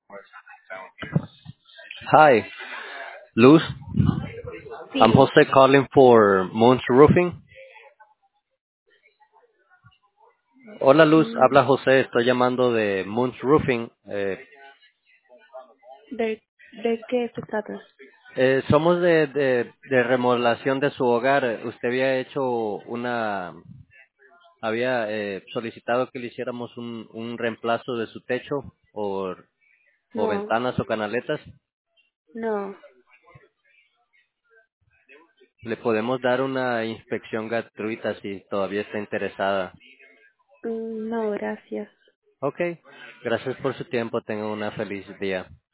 Hi, Luz. I'm Sí, Jose calling for Moon's Roofing. Hola Luz, mm, habla José, estoy llamando de Moon's Roofing. ¿de qué se trata? Somos de remodelación de su hogar. Usted había solicitado que le hiciéramos un reemplazo de su techo o No, ventanas o canaletas. no, Le podemos dar una inspección gratuita si todavía está interesada. no, gracias. Ok, gracias por su tiempo, tenga una feliz día.